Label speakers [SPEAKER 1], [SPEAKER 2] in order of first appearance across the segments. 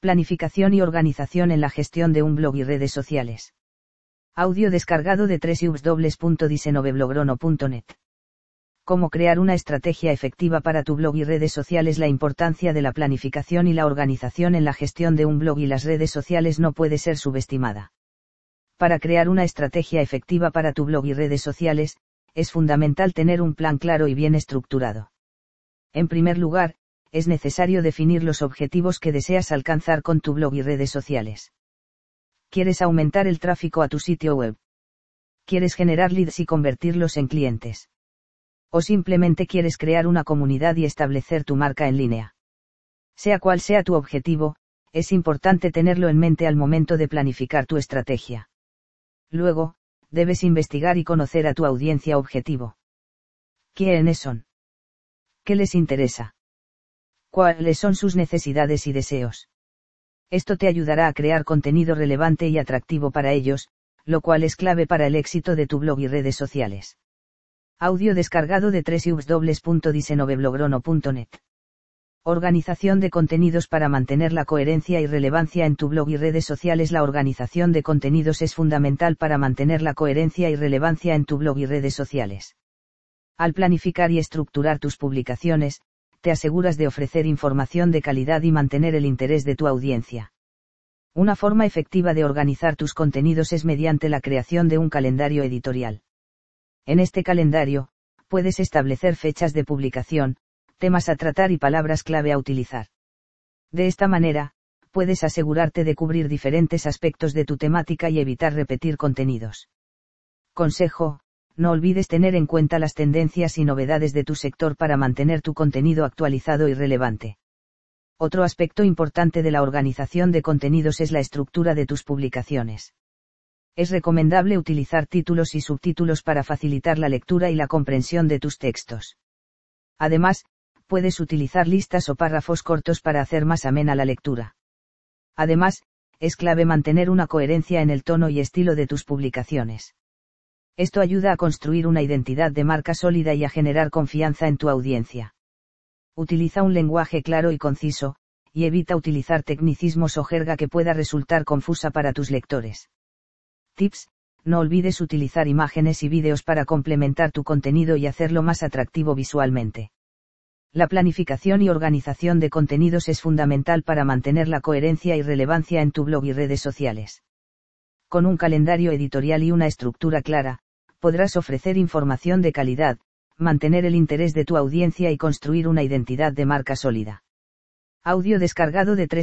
[SPEAKER 1] Planificación y organización en la gestión de un blog y redes sociales. Audio descargado de www.diseñoveblogro.net. Cómo crear una estrategia efectiva para tu blog y redes sociales. La importancia de la planificación y la organización en la gestión de un blog y las redes sociales no puede ser subestimada. Para crear una estrategia efectiva para tu blog y redes sociales, es fundamental tener un plan claro y bien estructurado. En primer lugar, es necesario definir los objetivos que deseas alcanzar con tu blog y redes sociales. ¿Quieres aumentar el tráfico a tu sitio web? ¿Quieres generar leads y convertirlos en clientes? ¿O simplemente quieres crear una comunidad y establecer tu marca en línea? Sea cual sea tu objetivo, es importante tenerlo en mente al momento de planificar tu estrategia. Luego, debes investigar y conocer a tu audiencia objetivo. ¿Quiénes son? ¿Qué les interesa? ¿Cuáles son sus necesidades y deseos? Esto te ayudará a crear contenido relevante y atractivo para ellos, lo cual es clave para el éxito de tu blog y redes sociales. Audio descargado de www.diseñoveblogro.net. Organización de contenidos para mantener la coherencia y relevancia en tu blog y redes sociales. La organización de contenidos es fundamental para mantener la coherencia y relevancia en tu blog y redes sociales. Al planificar y estructurar tus publicaciones, te aseguras de ofrecer información de calidad y mantener el interés de tu audiencia. Una forma efectiva de organizar tus contenidos es mediante la creación de un calendario editorial. En este calendario, puedes establecer fechas de publicación, temas a tratar y palabras clave a utilizar. De esta manera, puedes asegurarte de cubrir diferentes aspectos de tu temática y evitar repetir contenidos. Consejo: no olvides tener en cuenta las tendencias y novedades de tu sector para mantener tu contenido actualizado y relevante. Otro aspecto importante de la organización de contenidos es la estructura de tus publicaciones. Es recomendable utilizar títulos y subtítulos para facilitar la lectura y la comprensión de tus textos. Además, puedes utilizar listas o párrafos cortos para hacer más amena la lectura. Además, es clave mantener una coherencia en el tono y estilo de tus publicaciones. Esto ayuda a construir una identidad de marca sólida y a generar confianza en tu audiencia. Utiliza un lenguaje claro y conciso, y evita utilizar tecnicismos o jerga que pueda resultar confusa para tus lectores. Tips: no olvides utilizar imágenes y vídeos para complementar tu contenido y hacerlo más atractivo visualmente. La planificación y organización de contenidos es fundamental para mantener la coherencia y relevancia en tu blog y redes sociales. Con un calendario editorial y una estructura clara, podrás ofrecer información de calidad, mantener el interés de tu audiencia y construir una identidad de marca sólida. Audio descargado de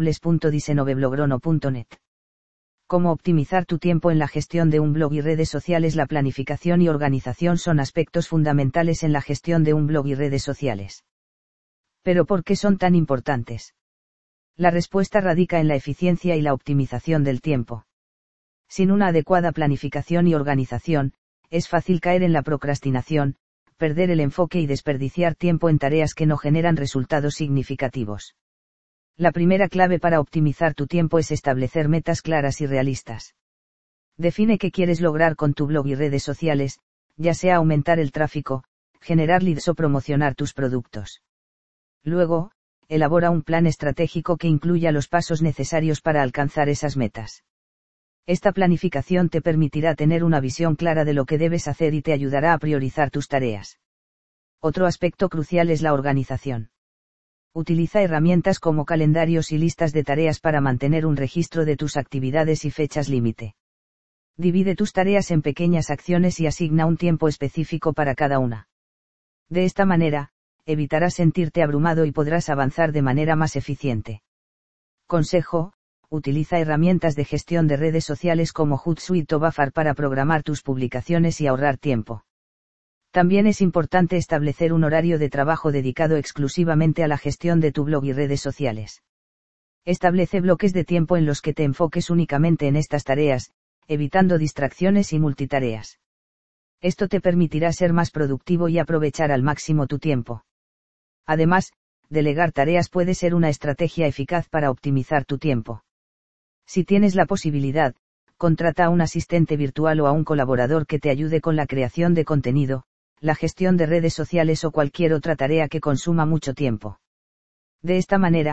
[SPEAKER 1] www.diseñoveblogro.net. Cómo optimizar tu tiempo en la gestión de un blog y redes sociales. La planificación y organización son aspectos fundamentales en la gestión de un blog y redes sociales. ¿Pero por qué son tan importantes? La respuesta radica en la eficiencia y la optimización del tiempo. Sin una adecuada planificación y organización, es fácil caer en la procrastinación, perder el enfoque y desperdiciar tiempo en tareas que no generan resultados significativos. La primera clave para optimizar tu tiempo es establecer metas claras y realistas. Define qué quieres lograr con tu blog y redes sociales, ya sea aumentar el tráfico, generar leads o promocionar tus productos. Luego, elabora un plan estratégico que incluya los pasos necesarios para alcanzar esas metas. Esta planificación te permitirá tener una visión clara de lo que debes hacer y te ayudará a priorizar tus tareas. Otro aspecto crucial es la organización. Utiliza herramientas como calendarios y listas de tareas para mantener un registro de tus actividades y fechas límite. Divide tus tareas en pequeñas acciones y asigna un tiempo específico para cada una. De esta manera, evitarás sentirte abrumado y podrás avanzar de manera más eficiente. Consejo: utiliza herramientas de gestión de redes sociales como Hootsuite o Buffer para programar tus publicaciones y ahorrar tiempo. También es importante establecer un horario de trabajo dedicado exclusivamente a la gestión de tu blog y redes sociales. Establece bloques de tiempo en los que te enfoques únicamente en estas tareas, evitando distracciones y multitareas. Esto te permitirá ser más productivo y aprovechar al máximo tu tiempo. Además, delegar tareas puede ser una estrategia eficaz para optimizar tu tiempo. Si tienes la posibilidad, contrata a un asistente virtual o a un colaborador que te ayude con la creación de contenido, la gestión de redes sociales o cualquier otra tarea que consuma mucho tiempo. De esta manera,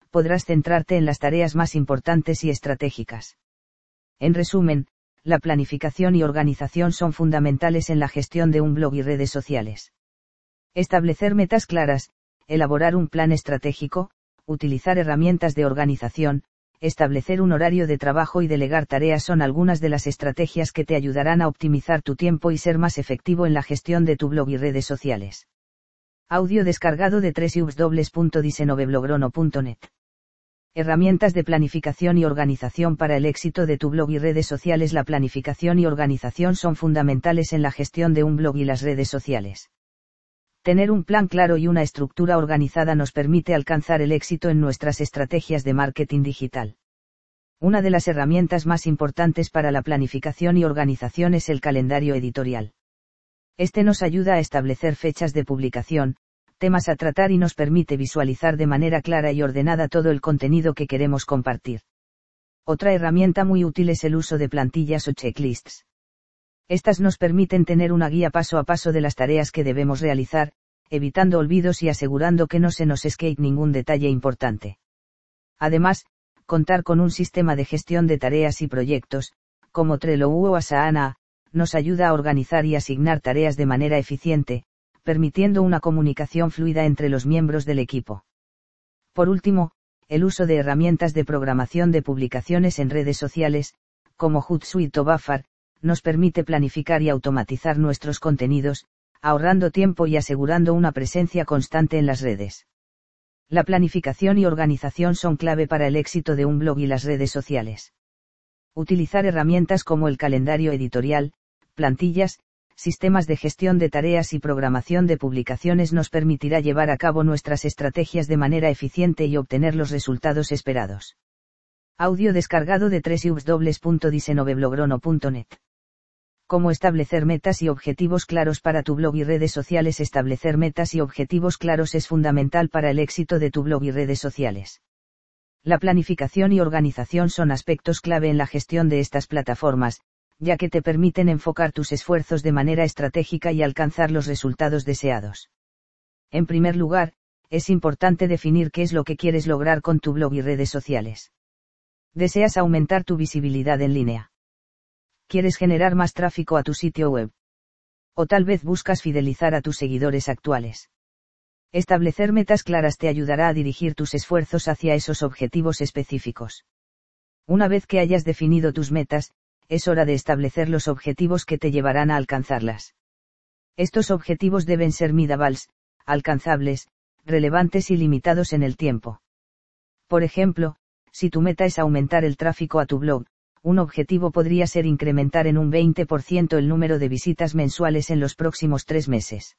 [SPEAKER 1] podrás centrarte en las tareas más importantes y estratégicas. En resumen, la planificación y organización son fundamentales en la gestión de un blog y redes sociales. Establecer metas claras, elaborar un plan estratégico, utilizar herramientas de organización, establecer un horario de trabajo y delegar tareas son algunas de las estrategias que te ayudarán a optimizar tu tiempo y ser más efectivo en la gestión de tu blog y redes sociales. Audio descargado de www.diseñoveblogro.net. Herramientas de planificación y organización para el éxito de tu blog y redes sociales. La planificación y organización son fundamentales en la gestión de un blog y las redes sociales. Tener un plan claro y una estructura organizada nos permite alcanzar el éxito en nuestras estrategias de marketing digital. Una de las herramientas más importantes para la planificación y organización es el calendario editorial. Este nos ayuda a establecer fechas de publicación, temas a tratar y nos permite visualizar de manera clara y ordenada todo el contenido que queremos compartir. Otra herramienta muy útil es el uso de plantillas o checklists. Estas nos permiten tener una guía paso a paso de las tareas que debemos realizar, evitando olvidos y asegurando que no se nos escape ningún detalle importante. Además, contar con un sistema de gestión de tareas y proyectos, como Trello o Asana, nos ayuda a organizar y asignar tareas de manera eficiente, permitiendo una comunicación fluida entre los miembros del equipo. Por último, el uso de herramientas de programación de publicaciones en redes sociales, como Hootsuite o Buffer, nos permite planificar y automatizar nuestros contenidos, ahorrando tiempo y asegurando una presencia constante en las redes. La planificación y organización son clave para el éxito de un blog y las redes sociales. Utilizar herramientas como el calendario editorial, plantillas, sistemas de gestión de tareas y programación de publicaciones nos permitirá llevar a cabo nuestras estrategias de manera eficiente y obtener los resultados esperados. Audio descargado de www.diseñoveblogro.net. Cómo establecer metas y objetivos claros para tu blog y redes sociales. Establecer metas y objetivos claros es fundamental para el éxito de tu blog y redes sociales. La planificación y organización son aspectos clave en la gestión de estas plataformas, ya que te permiten enfocar tus esfuerzos de manera estratégica y alcanzar los resultados deseados. En primer lugar, es importante definir qué es lo que quieres lograr con tu blog y redes sociales. ¿Deseas aumentar tu visibilidad en línea? ¿Quieres generar más tráfico a tu sitio web? O tal vez buscas fidelizar a tus seguidores actuales. Establecer metas claras te ayudará a dirigir tus esfuerzos hacia esos objetivos específicos. Una vez que hayas definido tus metas, es hora de establecer los objetivos que te llevarán a alcanzarlas. Estos objetivos deben ser measurable, alcanzables, relevantes y limitados en el tiempo. Por ejemplo, si tu meta es aumentar el tráfico a tu blog, un objetivo podría ser incrementar en un 20% el número de visitas mensuales en los próximos 3 meses.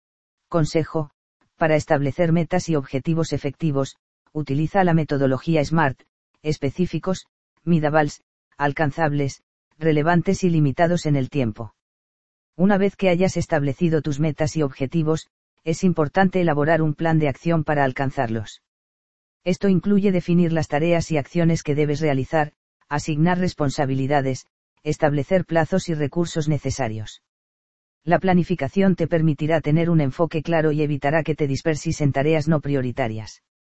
[SPEAKER 1] Consejo: para establecer metas y objetivos efectivos, utiliza la metodología SMART, específicos, measurable, alcanzables, relevantes y limitados en el tiempo. Una vez que hayas establecido tus metas y objetivos, es importante elaborar un plan de acción para alcanzarlos. Esto incluye definir las tareas y acciones que debes realizar, asignar responsabilidades, establecer plazos y recursos necesarios. La planificación te permitirá tener un enfoque claro y evitará que te disperses en tareas no prioritarias.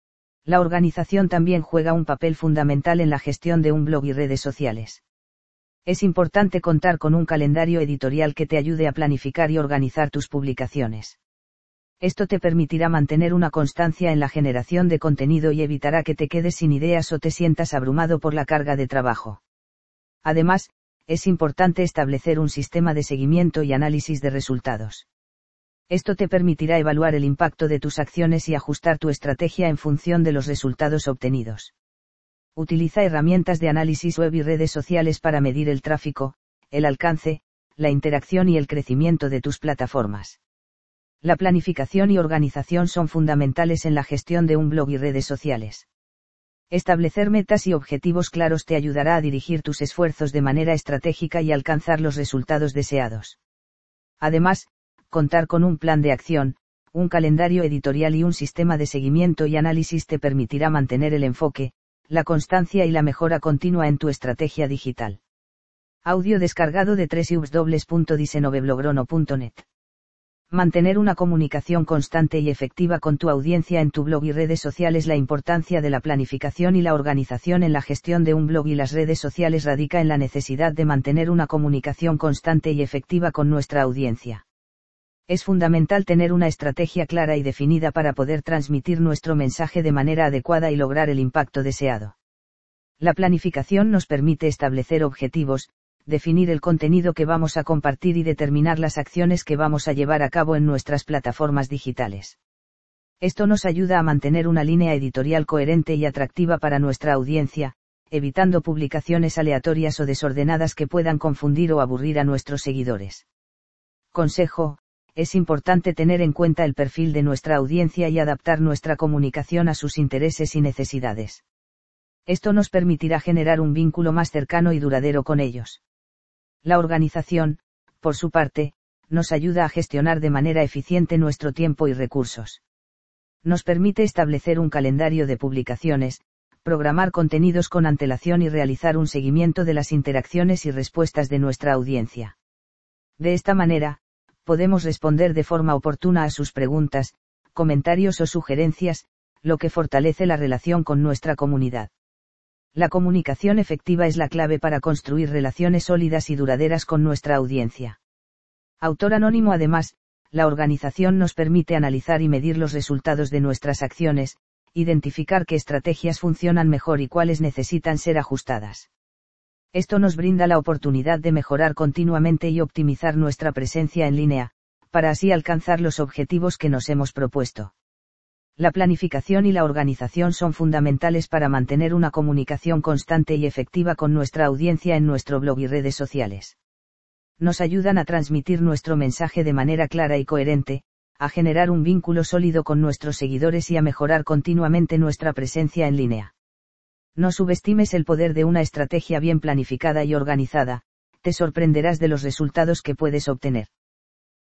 [SPEAKER 1] La organización también juega un papel fundamental en la gestión de un blog y redes sociales. Es importante contar con un calendario editorial que te ayude a planificar y organizar tus publicaciones. Esto te permitirá mantener una constancia en la generación de contenido y evitará que te quedes sin ideas o te sientas abrumado por la carga de trabajo. Además, es importante establecer un sistema de seguimiento y análisis de resultados. Esto te permitirá evaluar el impacto de tus acciones y ajustar tu estrategia en función de los resultados obtenidos. Utiliza herramientas de análisis web y redes sociales para medir el tráfico, el alcance, la interacción y el crecimiento de tus plataformas. La planificación y organización son fundamentales en la gestión de un blog y redes sociales. Establecer metas y objetivos claros te ayudará a dirigir tus esfuerzos de manera estratégica y alcanzar los resultados deseados. Además, contar con un plan de acción, un calendario editorial y un sistema de seguimiento y análisis te permitirá mantener el enfoque, la constancia y la mejora continua en tu estrategia digital. Audio descargado de www.diseñoveblogro.net. Mantener una comunicación constante y efectiva con tu audiencia en tu blog y redes sociales. La importancia de la planificación y la organización en la gestión de un blog y las redes sociales radica en la necesidad de mantener una comunicación constante y efectiva con nuestra audiencia. Es fundamental tener una estrategia clara y definida para poder transmitir nuestro mensaje de manera adecuada y lograr el impacto deseado. La planificación nos permite establecer objetivos, definir el contenido que vamos a compartir y determinar las acciones que vamos a llevar a cabo en nuestras plataformas digitales. Esto nos ayuda a mantener una línea editorial coherente y atractiva para nuestra audiencia, evitando publicaciones aleatorias o desordenadas que puedan confundir o aburrir a nuestros seguidores. Consejo: es importante tener en cuenta el perfil de nuestra audiencia y adaptar nuestra comunicación a sus intereses y necesidades. Esto nos permitirá generar un vínculo más cercano y duradero con ellos. La organización, por su parte, nos ayuda a gestionar de manera eficiente nuestro tiempo y recursos. Nos permite establecer un calendario de publicaciones, programar contenidos con antelación y realizar un seguimiento de las interacciones y respuestas de nuestra audiencia. De esta manera, podemos responder de forma oportuna a sus preguntas, comentarios o sugerencias, lo que fortalece la relación con nuestra comunidad. La comunicación efectiva es la clave para construir relaciones sólidas y duraderas con nuestra audiencia. Autor anónimo. Además, la organización nos permite analizar y medir los resultados de nuestras acciones, identificar qué estrategias funcionan mejor y cuáles necesitan ser ajustadas. Esto nos brinda la oportunidad de mejorar continuamente y optimizar nuestra presencia en línea, para así alcanzar los objetivos que nos hemos propuesto. La planificación y la organización son fundamentales para mantener una comunicación constante y efectiva con nuestra audiencia en nuestro blog y redes sociales. Nos ayudan a transmitir nuestro mensaje de manera clara y coherente, a generar un vínculo sólido con nuestros seguidores y a mejorar continuamente nuestra presencia en línea. No subestimes el poder de una estrategia bien planificada y organizada, te sorprenderás de los resultados que puedes obtener.